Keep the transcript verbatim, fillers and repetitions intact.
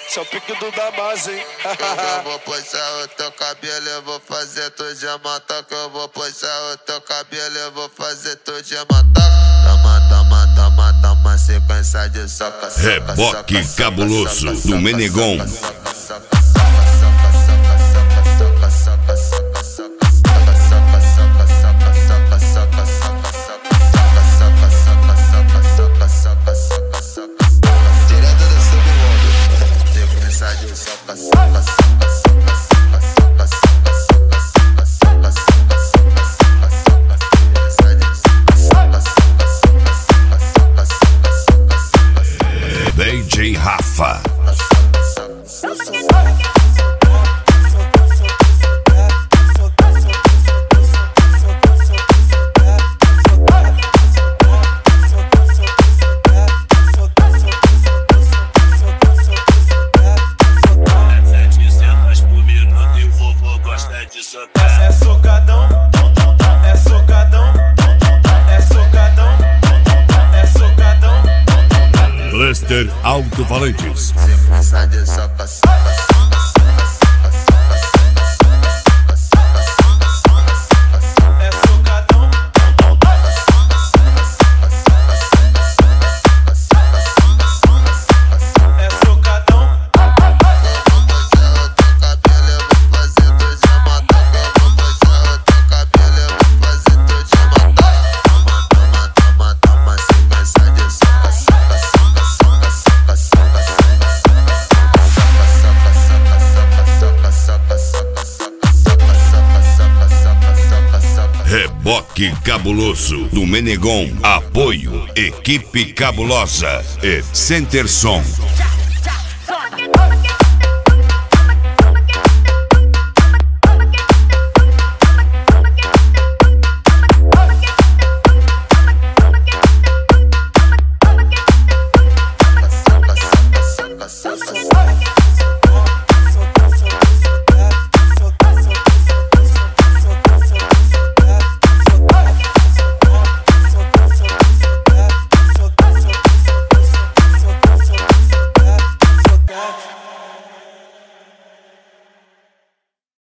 Esse é o pique do Damas, hein? Eu vou puxar o teu cabelo, eu vou fazer tu de matar. Que eu vou puxar o teu cabelo, eu vou fazer tu de matar. Toma, toma, toma, toma, sequência de soca, soca, Reboque soca, cabuloso soca, do soca, Menegon. soca, soca, soca, soca, soca, soca, soca, soca. D J Rafa. É socadão, é socadão, é socadão, é socadão. Cluster Alto-Falantes. Sequência de soca, soca, soca, soca, soca, soca, soca, soca. É socadão, é socadão. Reboque cabuloso do Menegon. Apoio Equipe Cabulosa e Center Som. Soca, soca, soca, soca, soca.